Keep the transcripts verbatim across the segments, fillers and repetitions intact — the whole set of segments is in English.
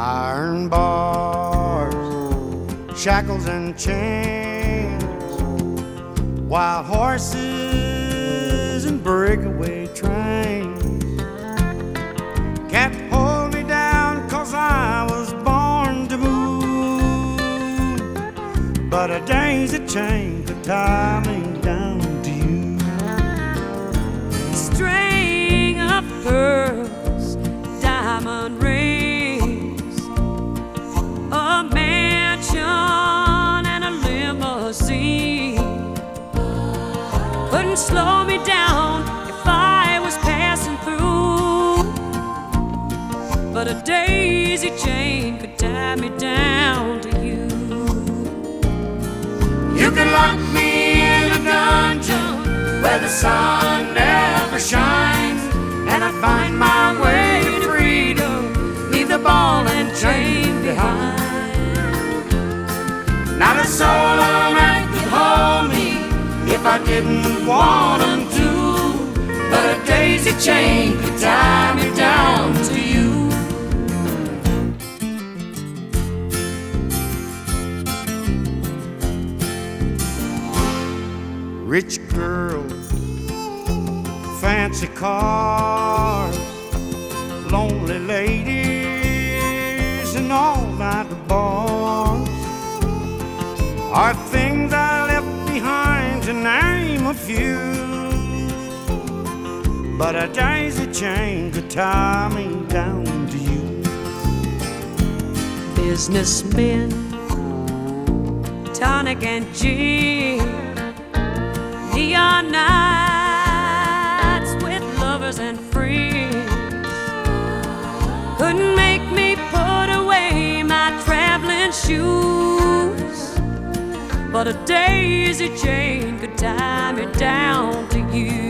Iron bars, shackles and chains, wild horses and breakaway trains can't hold me down 'cause I was born to move, but a daisy chain could tie me down to you. String of pearls, diamond rings, a mansion and a limousine couldn't slow me down if I was passing through, but a daisy chain could tie me down to you. You can lock me in a dungeon where the sun never shines, and I'd find my way to freedom, leave the ball and chain behind. Not a soul on earth could hold me if I didn't want them to, but a daisy chain could tie me down to you. Rich girls, fancy cars, lonely ladies, and all-night bars are things I left behind, to name a few, but a daisy chain could tie me down to you. Businessmen, tonic and gin, neon nights with lovers and friends couldn't make me put away my traveling shoes, but a daisy chain could tie me down to you.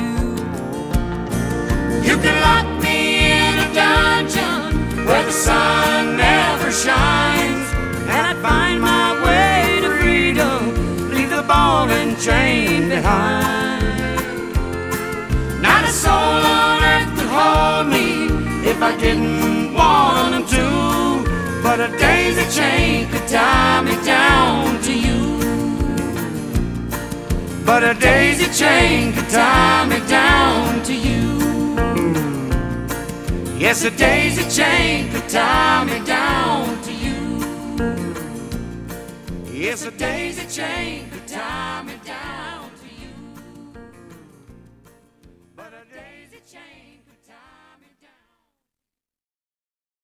You can lock me in a dungeon where the sun never shines, and I'd find my way to freedom, leave the ball and chain behind. Not a soul on earth could hold me if I didn't want them to, but a daisy chain could tie me down to you. But a daisy chain could tie me down to you. Yes, a daisy chain could tie me down to you. Yes, a daisy chain could tie me down to you. But a daisy chain